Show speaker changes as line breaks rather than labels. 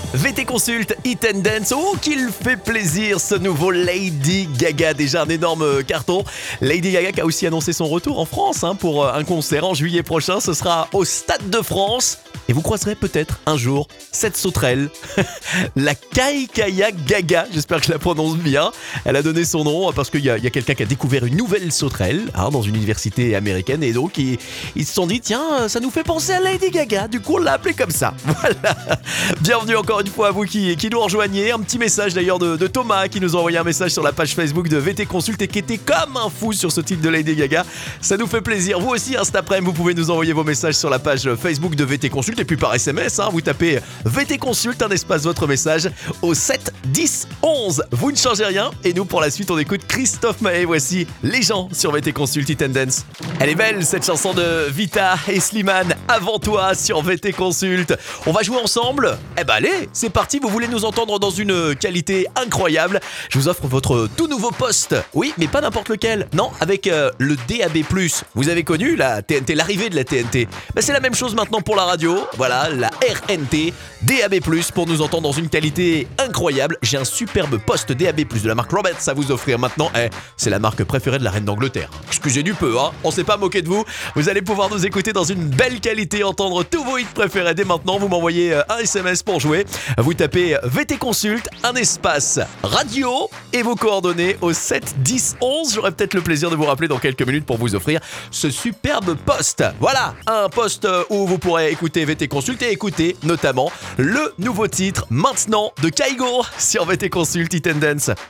VT Consult, Eat and Dance. Oh, qu'il fait plaisir ce nouveau Lady Gaga. Déjà un énorme carton. Lady Gaga qui a aussi annoncé son retour en France pour un concert en juillet prochain. Ce sera au Stade de France. Et vous croiserez peut-être un jour cette sauterelle, la Kaikaya Gaga. J'espère que je la prononce bien. Elle a donné son nom parce qu'il y a quelqu'un qui a découvert une nouvelle sauterelle dans une université américaine. Et donc, ils se sont dit, tiens, ça nous fait penser à Lady Gaga. Du coup, on l'a appelé comme ça. Voilà. Bienvenue encore une fois à vous qui nous rejoignez. Un petit message d'ailleurs de Thomas qui nous a envoyé un message sur la page Facebook de VT Consult et qui était comme un fou sur ce titre de Lady Gaga. Ça nous fait plaisir. Vous aussi, cet après-midi, vous pouvez nous envoyer vos messages sur la page Facebook de VT Consult et puis par SMS, vous tapez VT Consult, un espace votre message au 7 10 11. Vous ne changez rien et nous pour la suite on écoute Christophe Maé. Voici Les gens sur VT Consult Eat and Dance. Elle est belle cette chanson de Vita et Slimane, Avant toi sur VT Consult. On va jouer ensemble. Allez, c'est parti. Vous voulez nous entendre dans une qualité incroyable. Je vous offre votre tout nouveau poste. Oui, mais pas n'importe lequel. Non, avec le DAB+. Vous avez connu la TNT, l'arrivée de la TNT. C'est la même chose maintenant pour la radio. Voilà, la RNT, DAB+, pour nous entendre dans une qualité incroyable. J'ai un superbe poste DAB+, de la marque Roberts à vous offrir maintenant. C'est la marque préférée de la reine d'Angleterre. Excusez du peu, on s'est pas moqué de vous. Vous allez pouvoir nous écouter dans une belle qualité, entendre tous vos hits préférés dès maintenant. Vous m'envoyez un SMS pour jouer. Vous tapez VT Consult, un espace radio et vos coordonnées au 7 10 11. J'aurai peut-être le plaisir de vous rappeler dans quelques minutes pour vous offrir ce superbe poste. Voilà, un poste où vous pourrez écouter VT Consult et écouter notamment le nouveau titre maintenant de Kygo sur VT Consult Eat and Dance.